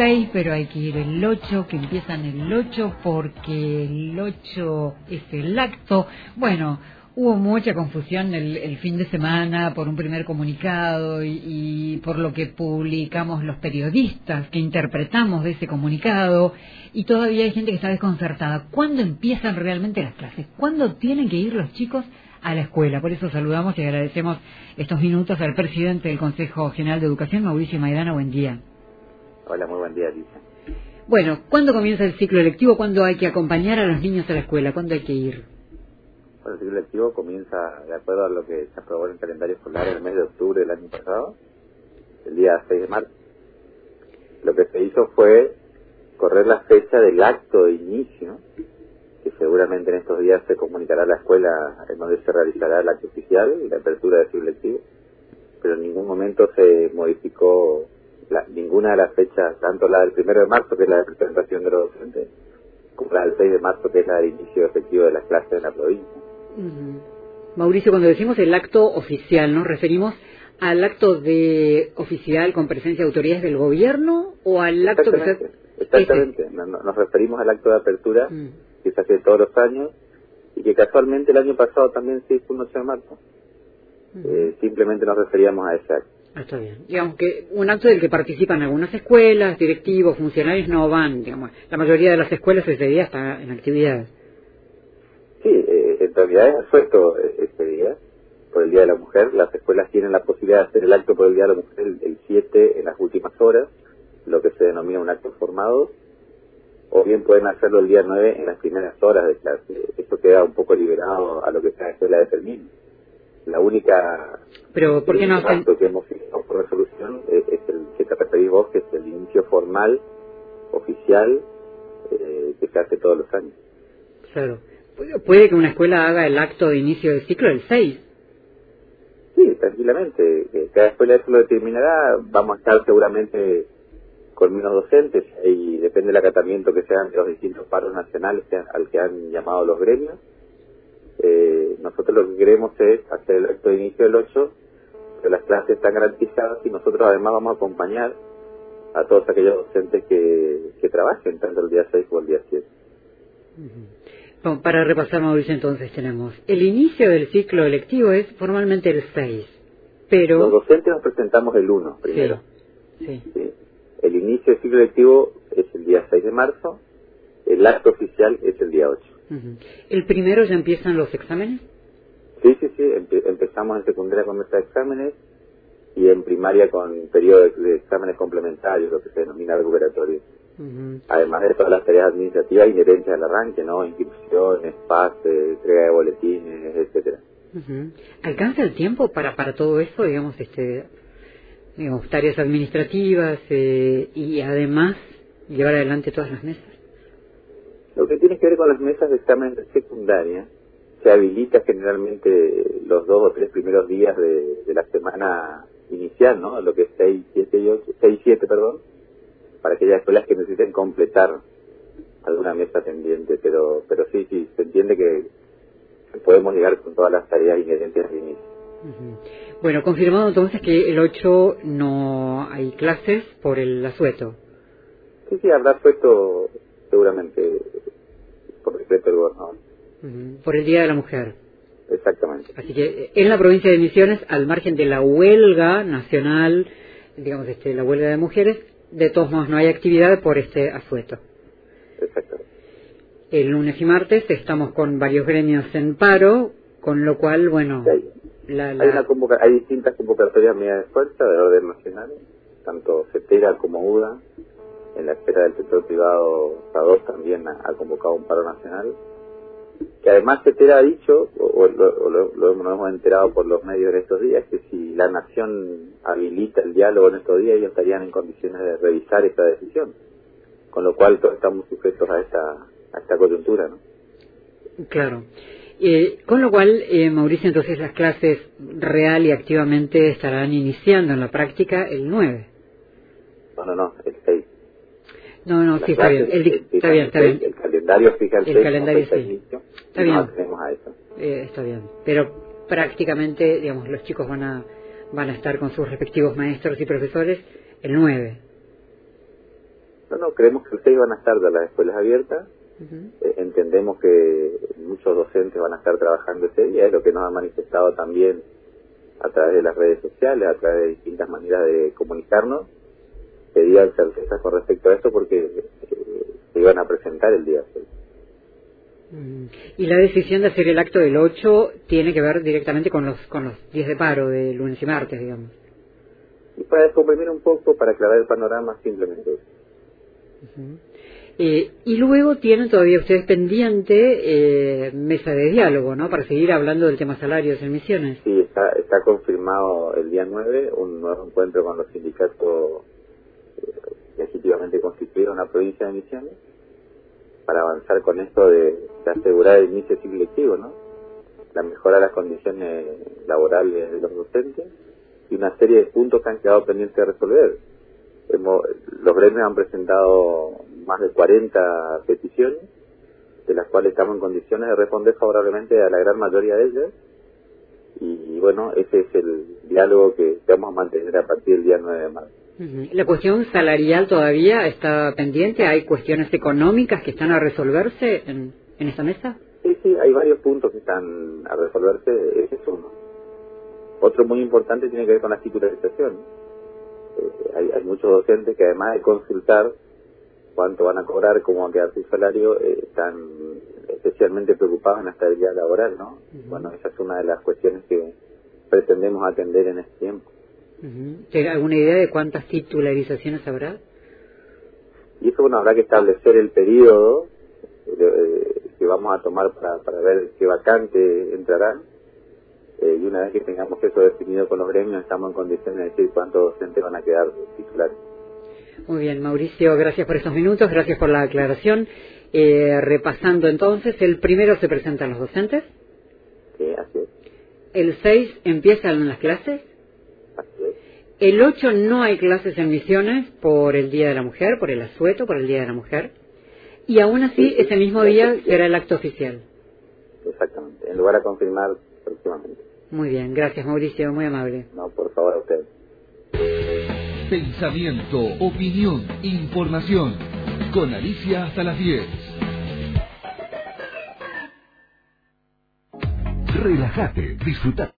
6, pero hay que ir el 8, que empiezan el 8 porque el 8 es el acto. Bueno, hubo mucha confusión el fin de semana por un primer comunicado y por lo que publicamos los periodistas que interpretamos de ese comunicado, y todavía hay gente que está desconcertada. ¿Cuándo empiezan realmente las clases? ¿Cuándo tienen que ir los chicos a la escuela? Por eso saludamos y agradecemos estos minutos al presidente del Consejo General de Educación, Mauricio Maidana. Buen día. Hola, muy buen día, Lisa. Bueno, ¿cuándo comienza el ciclo lectivo? ¿Cuándo hay que acompañar a los niños a la escuela? ¿Cuándo hay que ir? Bueno, el ciclo lectivo comienza de acuerdo a lo que se aprobó en el calendario escolar en el mes de octubre del año pasado, el día 6 de marzo. Lo que se hizo fue correr la fecha del acto de inicio, que seguramente en estos días se comunicará a la escuela en donde se realizará el acto oficial y la apertura del ciclo lectivo, pero en ningún momento se modificó ninguna de las fechas, tanto la del 1 de marzo, que es la de presentación de los docentes, como la del 6 de marzo, que es la del inicio efectivo de las clases en la provincia. Mauricio, cuando decimos el acto oficial, ¿nos referimos al acto de oficial con presencia de autoridades del gobierno o al acto que se... Exactamente, nos referimos al acto de apertura que se hace todos los años y que casualmente el año pasado también se hizo un 8 de marzo. Simplemente nos referíamos a ese acto. Está bien. Digamos que un acto del que participan algunas escuelas, directivos, funcionarios no van, digamos, la mayoría de las escuelas ese día está en actividad. Sí, en realidad es asueto este día, por el Día de la Mujer. Las escuelas tienen la posibilidad de hacer el acto por el Día de la Mujer el 7 en las últimas horas, lo que se denomina un acto formado, o bien pueden hacerlo el día 9 en las primeras horas de clase. Esto queda un poco liberado a lo que sea la escuela de Fermín. La única pero ¿por qué no hacen? Acto que hemos fijado por resolución es el que te referís vos, que es el inicio formal, oficial, que se hace todos los años. Claro. ¿Puede que una escuela haga el acto de inicio del ciclo el 6? Sí, tranquilamente. Cada escuela eso lo determinará. Vamos a estar seguramente con menos docentes y depende del acatamiento que se hagan de los distintos paros nacionales al que han llamado los gremios. Nosotros lo que queremos es hacer el acto de inicio del 8, que las clases están garantizadas y nosotros además vamos a acompañar a todos aquellos docentes que trabajen tanto el día 6 como el día 7. Bueno, para repasar, Mauricio, entonces tenemos el inicio del ciclo lectivo es formalmente el 6, pero... Los docentes nos presentamos el 1 primero. Sí. El inicio del ciclo lectivo es el día 6 de marzo, el acto oficial es el día 8. ¿El primero ya empiezan los exámenes? Sí, empezamos en secundaria con nuestros exámenes y en primaria con periodo de exámenes complementarios, lo que se denomina recuperatorio. Además de todas las tareas administrativas inherentes al arranque, ¿no? Inscripciones, pases, entrega de boletines, etcétera. ¿Alcanza el tiempo para todo eso, digamos, tareas administrativas y además llevar adelante todas las mesas? Lo que tiene que ver con las mesas de examen de secundaria se habilita generalmente los 2 o 3 primeros días de la semana inicial, ¿no? Lo que es 6 y 7, para aquellas escuelas que necesiten completar alguna mesa pendiente, pero sí, se entiende que podemos llegar con todas las tareas inherentes al inicio. Bueno, confirmado entonces que el 8 no hay clases por el asueto. Sí, habrá asueto seguramente por decreto del gobernador. Por el Día de la Mujer. Exactamente. Así que en la provincia de Misiones, al margen de la huelga nacional, digamos, la huelga de mujeres, de todos modos no hay actividad por este asueto. Exactamente. El lunes y martes estamos con varios gremios en paro, con lo cual, bueno... Sí, hay distintas convocatorias medidas de fuerza de orden nacional, tanto CETERA como UDA. En la esfera del sector privado, SADOS también ha convocado un paro nacional, que además CETERA ha dicho, lo hemos enterado por los medios de estos días, que si la nación habilita el diálogo en estos días, ellos estarían en condiciones de revisar esta decisión, con lo cual todos estamos sujetos a esta coyuntura, ¿no? Claro. Con lo cual, Mauricio, entonces las clases real y activamente estarán iniciando en la práctica el 9. No, el 6. No, sí, está bien. Está bien. El calendario fija el 6. El calendario sí. Inicio, está bien. No tenemos a eso. Está bien. Pero prácticamente, digamos, los chicos van a estar con sus respectivos maestros y profesores el 9. No, creemos que el 6 van a estar de las escuelas abiertas. Entendemos que muchos docentes van a estar trabajando ese día, es lo que nos han manifestado también a través de las redes sociales, a través de distintas maneras de comunicarnos. Pedían certezas con respecto a esto porque se iban a presentar el día 6. Y la decisión de hacer el acto del 8 tiene que ver directamente con los días de paro de lunes y martes, digamos. Y para descomprimir un poco, para aclarar el panorama, simplemente eso. Y luego tienen todavía ustedes pendiente mesa de diálogo, ¿no? Para seguir hablando del tema salarios en Misiones. Sí, está confirmado el día 9 un nuevo encuentro con los sindicatos legítimamente constituidos en la provincia de Misiones para avanzar con esto de asegurar el inicio del ciclo lectivo, ¿no? La mejora de las condiciones laborales de los docentes y una serie de puntos que han quedado pendientes de resolver. Los gremios han presentado más de 40 peticiones, de las cuales estamos en condiciones de responder favorablemente a la gran mayoría de ellas. Y bueno, ese es el diálogo que vamos a mantener a partir del día 9 de marzo. ¿La cuestión salarial todavía está pendiente? ¿Hay cuestiones económicas que están a resolverse en esta mesa? Sí, hay varios puntos que están a resolverse, ese es uno. Otro muy importante tiene que ver con la titularización. Hay muchos docentes que además de consultar cuánto van a cobrar, cómo va a quedar su salario, están especialmente preocupados en la estabilidad laboral, ¿no? Bueno, esa es una de las cuestiones que pretendemos atender en este tiempo. ¿Tiene alguna idea de cuántas titularizaciones habrá? Y eso, bueno, habrá que establecer el periodo que vamos a tomar para ver qué vacante entrarán. Y una vez que tengamos eso definido con los gremios, estamos en condiciones de decir cuántos docentes van a quedar titulares. Muy bien, Mauricio, gracias por estos minutos, gracias por la aclaración. Repasando entonces, el 1 se presentan los docentes. Sí, así es. El 6 empiezan las clases. Así es. El 8 no hay clases en Misiones por el Día de la Mujer, por el asueto, por el Día de la Mujer. Y aún así, ese mismo día será el acto oficial. Exactamente, en lugar a confirmar próximamente. Muy bien, gracias Mauricio, muy amable. No, por favor, a usted. Pensamiento, opinión, información. Con Alicia hasta las 10. Relájate, disfruta.